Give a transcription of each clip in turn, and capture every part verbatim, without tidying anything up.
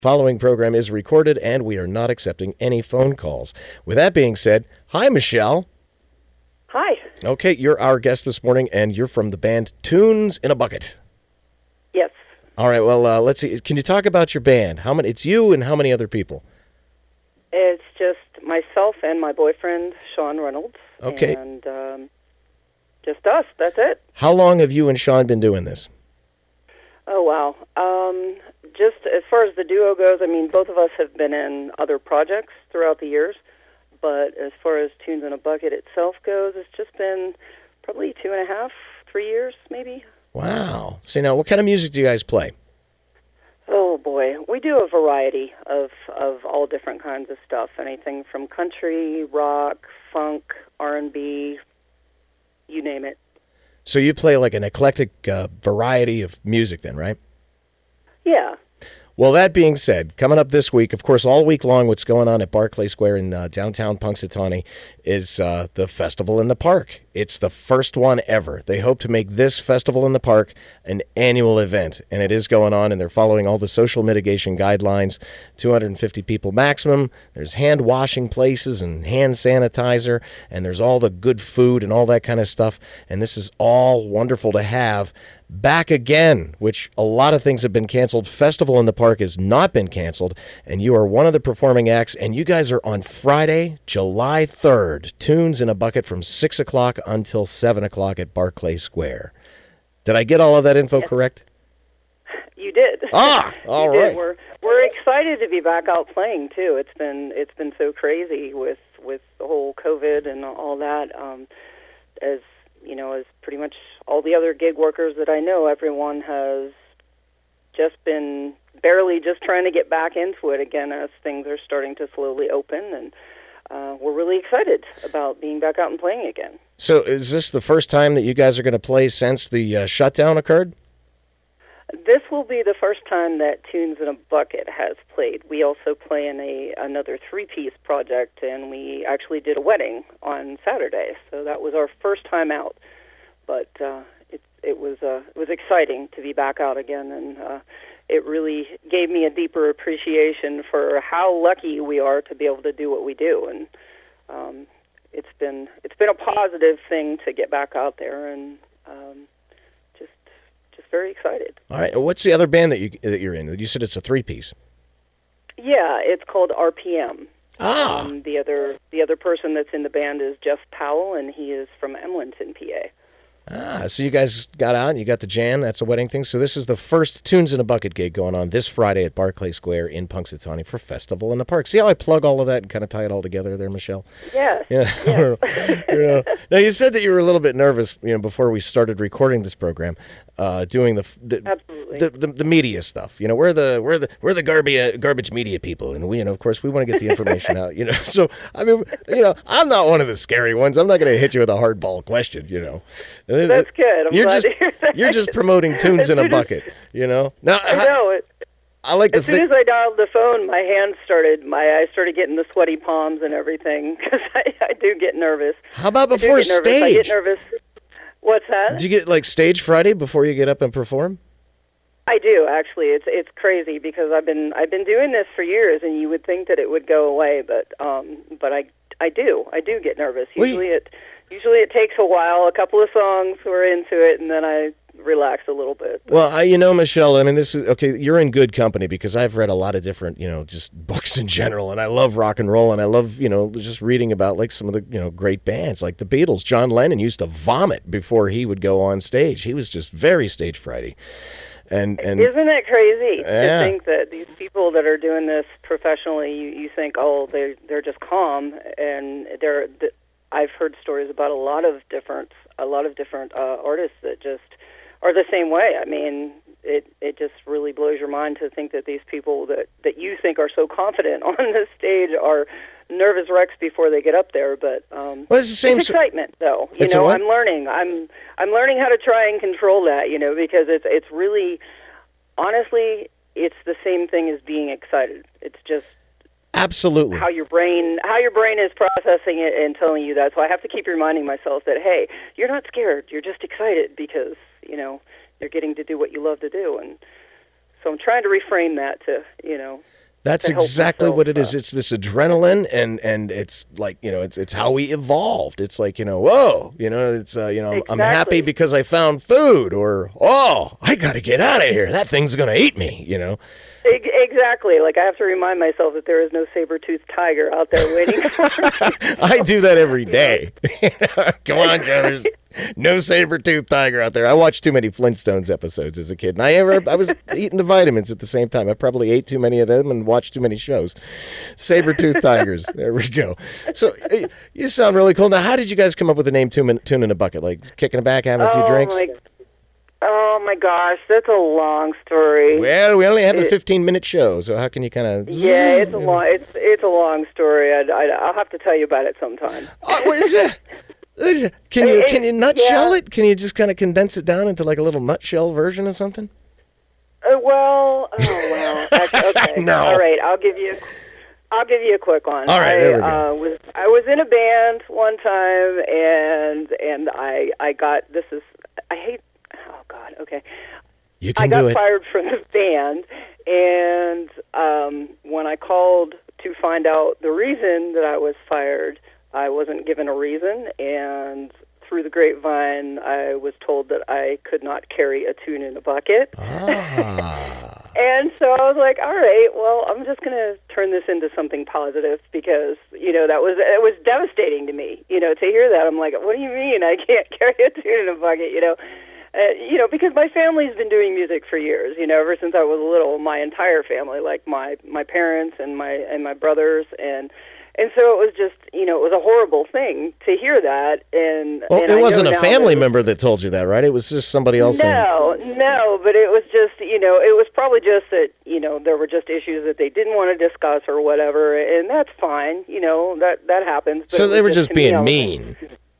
Following program is recorded and we are not accepting any phone calls. With that being said, hi, Michelle. Hi. Okay, you're our guest this morning and you're from the band Tunes in a Bucket. Yes. All right, well, uh, let's see. Can you talk about your band? How many? It's you and how many other people? It's just myself and my boyfriend, Sean Reynolds. Okay. And um, just us. That's it. How long have you and Sean been doing this? Oh, wow. Um, just as far as the duo goes, I mean, both of us have been in other projects throughout the years. But as far as Tunes in a Bucket itself goes, it's just been probably two and a half, three years maybe. Wow. See, now, what kind of music do you guys play? Oh, boy. We do a variety of, of all different kinds of stuff. Anything from country, rock, funk, R and B, you name it. So you play like an eclectic uh, variety of music then, right? Yeah. Well, that being said, coming up this week, of course, all week long, what's going on at Barclay Square in uh, downtown Punxsutawney is uh, the Festival in the Park. It's the first one ever. They hope to make this Festival in the Park an annual event, and it is going on, and they're following all the social mitigation guidelines, two hundred fifty people maximum. There's hand washing places and hand sanitizer, and there's all the good food and all that kind of stuff, and this is all wonderful to have back again, which a lot of things have been canceled. Festival in the Park has not been canceled, and you are one of the performing acts, and you guys are on Friday, July third, Tunes in a Bucket from six o'clock until seven o'clock at Barclay Square. Did I get all of that info Yes. correct? You did. Ah, all you right. Did. We're we're excited to be back out playing too. It's been it's been so crazy with with the whole COVID and all that. Um, as you know, as pretty much all the other gig workers that I know, everyone has just been barely just trying to get back into it again as things are starting to slowly open, and uh, we're really excited about being back out and playing again. So is this the first time that you guys are going to play since the uh, shutdown occurred? This will be the first time that Tunes in a Bucket has played. We also play in a another three-piece project, and we actually did a wedding on Saturday, so that was our first time out. But uh, it it was uh, it was exciting to be back out again, and uh, it really gave me a deeper appreciation for how lucky we are to be able to do what we do. And um, it's been it's been a positive thing to get back out there, and um, just just very excited. All right. And what's the other band that you that you're in? You said it's a three-piece. Yeah, it's called R P M. Ah. Um, the other the other person that's in the band is Jeff Powell, and he is from Emlenton, P A. Ah, so you guys got out and you got the jam. That's a wedding thing. So this is the first Tunes in a Bucket gig going on this Friday at Barclay Square in Punxsutawney for Festival in the Park. See how I plug all of that and kind of tie it all together there, Michelle? Yes. Yeah. Yes. Yeah. Now, you said that you were a little bit nervous, you know, before we started recording this program, uh, doing the the, Absolutely. the the the media stuff. You know, we're the we're the we're the garbage garbage media people, and we, you know, of course, we want to get the information out. You know, so I mean, you know, I'm not one of the scary ones. I'm not going to hit you with a hardball question. You know, That's good. I'm you're glad just to hear that. you're just promoting Tunes in a Bucket. You know, now I know it. I like to As soon think. as I dialed the phone, my hands started, my I started getting the sweaty palms and everything because I, I do get nervous. How about I do before get nervous. stage? I get nervous. What's that? Do you get like stage Friday before you get up and perform? I do actually. It's it's crazy because I've been I've been doing this for years, and you would think that it would go away, but um, but I I do I do get nervous. Well, you- Usually it usually it takes a while, a couple of songs, we're into it, and then I relax a little bit. Well, I, you know, Michelle, I mean, this is, okay, you're in good company because I've read a lot of different, you know, just books in general, and I love rock and roll, and I love, you know, just reading about, like, some of the, you know, great bands, like the Beatles. John Lennon used to vomit before he would go on stage. He was just very stage frighty. And, and Isn't it crazy Yeah. to think that these people that are doing this professionally, you, you think, oh, they're, they're just calm, and they're, th- I've heard stories about a lot of different, a lot of different uh, artists that just are the same way. I mean, it it just really blows your mind to think that these people that, that you think are so confident on the stage are nervous wrecks before they get up there. But um, well, it's the same. it's excitement, though. You It's a know, what? I'm learning. I'm I'm learning how to try and control that. You know, because it's it's really, honestly, it's the same thing as being excited. It's just Absolutely. how your brain how your brain is processing it and telling you that. So I have to keep reminding myself that, hey, you're not scared. You're just excited because, you know, you're getting to do what you love to do. And so I'm trying to reframe that to, you know, That's to help exactly myself, what it is. uh, It's this adrenaline, and and it's like, you know, it's it's how we evolved. It's like, you know, whoa, you know, it's uh, you know, I'm Exactly. happy because I found food, or oh, I got to get out of here. That thing's gonna eat me, you know. Ex- Exactly. Like, I have to remind myself that there is no saber-toothed tiger out there waiting for me. I do that every day. Come on, Joe. There's no saber-toothed tiger out there. I watched too many Flintstones episodes as a kid, and I ever I was eating the vitamins at the same time. I probably ate too many of them and watched too many shows. Saber-toothed tigers. There we go. So eh, you sound really cool. Now, how did you guys come up with the name Tune in, Tune in a Bucket? Like kicking it back, having a few oh, drinks? My, oh, my gosh. That's a long story. Well, we only have a It- fifteen-minute show, so how can you kind of? Yeah, it's a long it's it's a long story. I, I, I'll have to tell you about it sometime. Oh, what is it? What is it? Can you It- can you it- nutshell yeah. it? Can you just kind of condense it down into like a little nutshell version of something? Uh, well, oh well. Actually, okay. No. All right. I'll give you. I'll give you a quick one. All right, I, there we go. Uh, was I was in a band one time, and and I I got this is I hate. Oh God. Okay. You I can got do it. fired from the band, and um, when I called to find out the reason that I was fired, I wasn't given a reason, and through the grapevine, I was told that I could not carry a tune in a bucket. Ah. And so I was like, all right, well, I'm just going to turn this into something positive because, you know, that was it was devastating to me, you know, to hear that. I'm like, what do you mean I can't carry a tune in a bucket, you know? Uh, you know, because my family's been doing music for years, you know, ever since I was little, my entire family, like my, my parents and my and my brothers, and and so it was just, you know, it was a horrible thing to hear that. And Well, and it I wasn't know a now family that- member that told you that, right? It was just somebody else. saying- No, no, but it was just, you know, it was probably just that, you know, there were just issues that they didn't want to discuss or whatever, and that's fine, you know, that that happens. But So it they was were just to me, being I was- mean.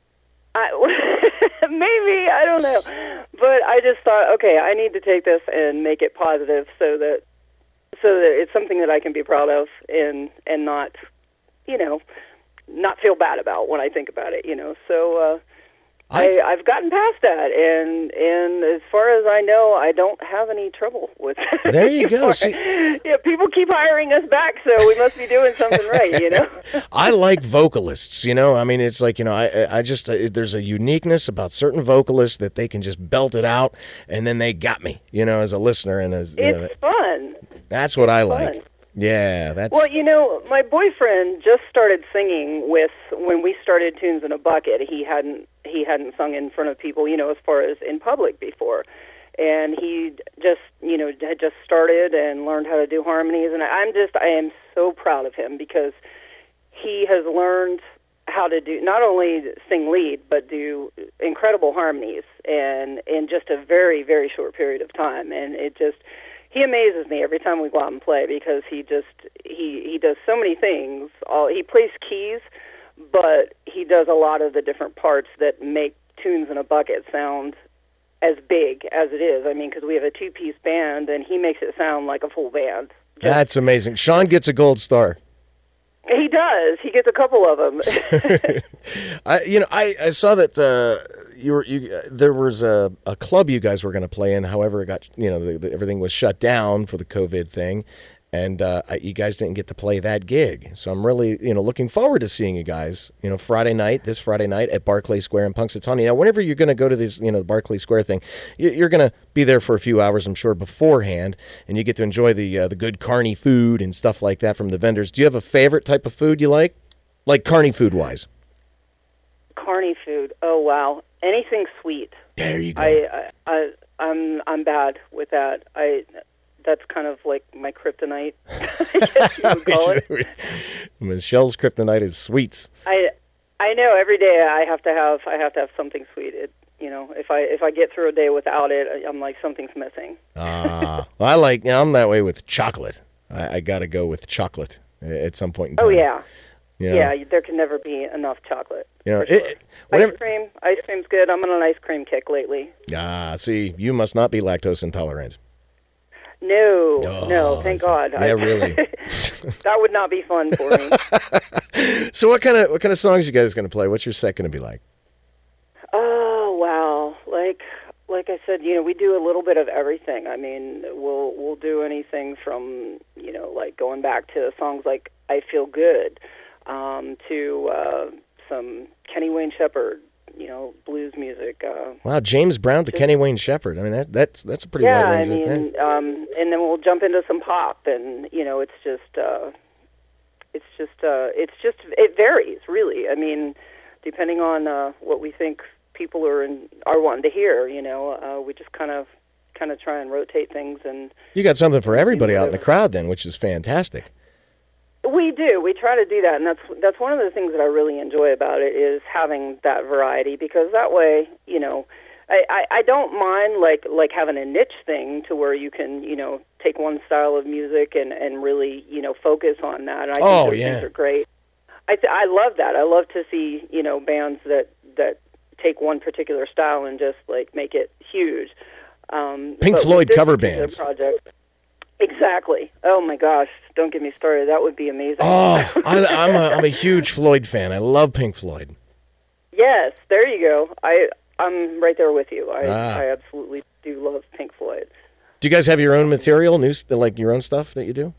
I, maybe, I don't know. But I just thought, okay, I need to take this and make it positive so that so that it's something that I can be proud of and and not, you know, not feel bad about when I think about it, you know. So uh, I, I- I've gotten past that, and and as far as I know, I don't have any trouble with it. There you go. anymore. See- Yeah, people keep hiring us back, so we must be doing something right, you know. I like vocalists, you know. I mean, it's like, you know, I I just uh, there's a uniqueness about certain vocalists that they can just belt it out, and then they got me, you know, as a listener, and as you know, It's fun. that's what I fun. like. Yeah, that's Well, you know, my boyfriend just started singing with when we started Tunes in a Bucket. He hadn't he hadn't sung in front of people, you know, as far as in public before. And he just, you know, had just started and learned how to do harmonies. And I'm just, I am so proud of him because he has learned how to do, not only sing lead, but do incredible harmonies and in just a very, very short period of time. And it just, he amazes me every time we go out and play because he just, he, he does so many things. All, he plays keys, but he does a lot of the different parts that make Tunes in a Bucket sound as big as it is. I mean, because we have a two-piece band, and he makes it sound like a full band. Just, that's amazing. Sean gets a gold star. he does. He gets a couple of them. I, you know, I, I saw that uh, you were you. Uh, there was a, a club you guys were going to play in. However, it got you know the, the, everything was shut down for the COVID thing, and uh, I, you guys didn't get to play that gig. So I'm really you know looking forward to seeing you guys. You know, Friday night, this Friday night at Barclay Square in Punxsutawney. Now, whenever you're going to go to this, you know, the Barclay Square thing, you, you're going to be there for a few hours, I'm sure, beforehand, and you get to enjoy the uh, the good carny food and stuff like that from the vendors. Do you have a favorite type of food you like, like carny food wise? Carny food. Oh wow, anything sweet. There you go. I, I, I I'm I'm bad with that. I that's kind of like my kryptonite. I guess you would call it. Michelle's kryptonite is sweets. I I know every day I have to have I have to have something sweet. It, you know, if I if I get through a day without it, I'm like something's missing. Ah, well, I like. You know, I'm that way with chocolate. I, I got to go with chocolate at some point in time. Oh yeah, You know? yeah. There can never be enough chocolate. You know, for sure. it, it- whenever, Ice cream, ice cream's good. I'm on an ice cream kick lately. ah, see, you must not be lactose intolerant. No, Oh, no, thank so- God. yeah, really. That would not be fun for me. So, what kind of what kind of songs you guys going to play? What's your set going to be like? Oh wow, like like I said, you know, we do a little bit of everything. I mean, we'll we'll do anything from, you know, like going back to songs like "I Feel Good" um, to uh, some Kenny Wayne Shepherd, you know, blues music. Uh, wow, James Brown to just, Kenny Wayne Shepherd. I mean, that that's that's a pretty yeah, wide range. I mean, right there. Um, and then we'll jump into some pop, and you know, it's just, uh, it's just, uh, it's just, it varies really. I mean, depending on uh, what we think people are in, are wanting to hear, you know, uh, we just kind of, kind of try and rotate things. And you got something for everybody out in the crowd, then, which is fantastic. We do. We try to do that, and that's that's one of the things that I really enjoy about it is having that variety, because that way, you know, I, I, I don't mind like like having a niche thing to where you can, you know, take one style of music and, and really, you know, focus on that. And I oh, think those yeah. things are great. I th- I love that. I love to see, you know, bands that, that take one particular style and just like make it huge. Um, Pink Floyd cover bands. Project, exactly. Oh my gosh! Don't get me started. That would be amazing. Oh, I, I'm a I'm a huge Floyd fan. I love Pink Floyd. Yes, there you go. I I'm right there with you. I ah. I absolutely do love Pink Floyd. Do you guys have your own material, new like your own stuff that you do?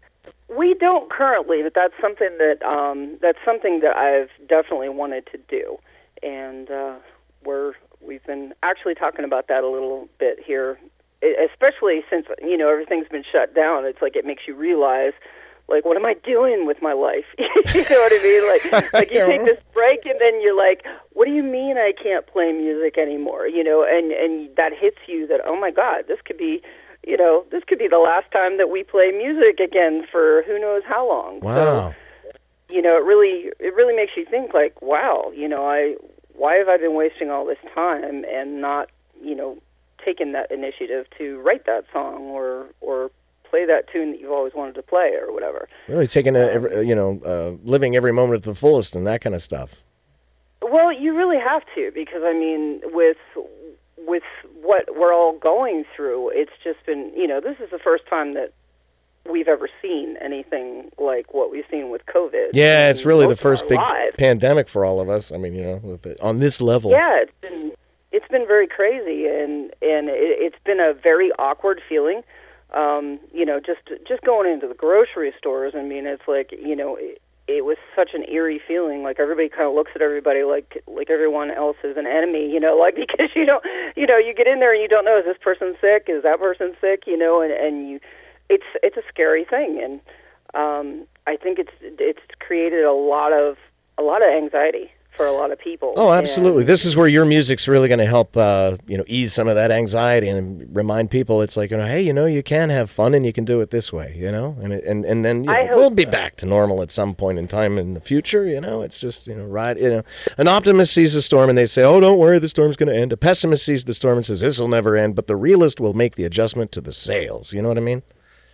We don't currently, but that's something that um, that's something that I've definitely wanted to do, and uh, we're we've been actually talking about that a little bit here. Especially since, you know, everything's been shut down, it's like it makes you realize, like, what am I doing with my life? You know what I mean? Like, like you take this break, and then you're like, what do you mean I can't play music anymore? You know, and, and that hits you that, oh, my God, this could be, you know, this could be the last time that we play music again for who knows how long. Wow. So, you know, it really, it really makes you think, like, wow, you know, I, why have I been wasting all this time and not, you know, taken that initiative to write that song or or play that tune that you've always wanted to play or whatever. Really taking a, every, you know, uh, living every moment to the fullest and that kind of stuff. Well, you really have to, because I mean, with with what we're all going through, it's just been, you know, this is the first time that we've ever seen anything like what we've seen with COVID. Yeah, it's really the first big lives. pandemic for all of us. I mean, you know, with it, on this level. Yeah, it's been it's been very crazy, and and it, it's been a very awkward feeling. Um, you know, just just going into the grocery stores. I mean, it's like, you know, it, it was such an eerie feeling. Like everybody kind of looks at everybody like like everyone else is an enemy. You know, like because you don't, you know, you get in there and you don't know, is this person sick? Is that person sick? You know, and and you, it's it's a scary thing, and um, I think it's it's created a lot of a lot of anxiety for a lot of people. Oh, absolutely. And this is where your music's really going to help, uh, you know, ease some of that anxiety and remind people it's like, you know, hey, you know, you can have fun and you can do it this way, you know, and it, and and then you know, we'll be so. back to normal at some point in time in the future. You know, it's just, you know, right. You know, an optimist sees a storm and they say, oh, don't worry, the storm's going to end. A pessimist sees the storm and says this will never end. But the realist will make the adjustment to the sails. You know what I mean?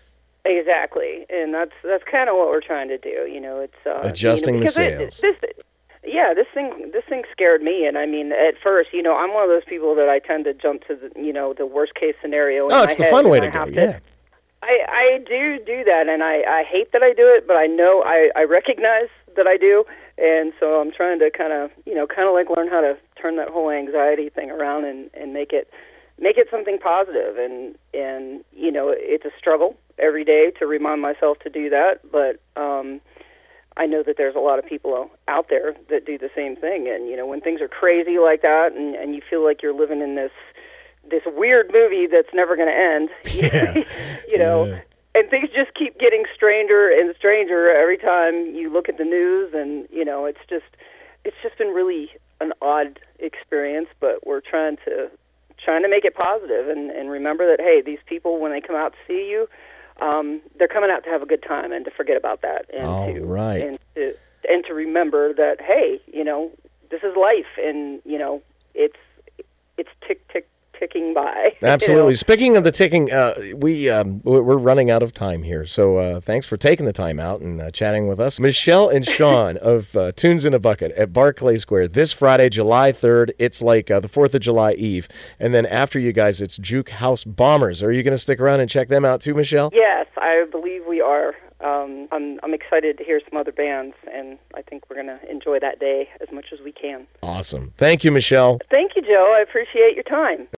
Exactly, and that's that's kind of what we're trying to do. You know, it's uh, adjusting you know, the sails. It, this, Yeah, this thing this thing scared me, and I mean, at first, you know, I'm one of those people that I tend to jump to the, you know, the worst case scenario. In oh, it's my the head, fun way to I go. To, yeah, I I do do that, and I I hate that I do it, but I know I I recognize that I do, and so I'm trying to kind of, you know, kind of like learn how to turn that whole anxiety thing around and and make it make it something positive, and and you know, it's a struggle every day to remind myself to do that, but um I know that there's a lot of people out there that do the same thing. And, you know, when things are crazy like that and, and you feel like you're living in this this weird movie that's never going to end, yeah. you know, yeah. and things just keep getting stranger and stranger every time you look at the news. And, you know, it's just it's just been really an odd experience, but we're trying to trying to make it positive and, and remember that, hey, these people, when they come out to see you, Um, they're coming out to have a good time and to forget about that, and All to right. and to and to remember that, hey, you know, this is life, and you know, it's it's tick tick ticking by. Absolutely. You know? Speaking of the ticking, uh, we um, we're running out of time here, so uh, thanks for taking the time out and uh, chatting with us, Michelle and Sean of uh, Tunes in a Bucket at Barclay Square this Friday, July third. It's like uh, the Fourth of July Eve, and then after you guys, it's Juke House Bombers. Are you going to stick around and check them out too, Michelle? Yes, I believe we are. Um, I'm I'm excited to hear some other bands, and I think we're going to enjoy that day as much as we can. Awesome. Thank you, Michelle. Thank you, Joe. I appreciate your time.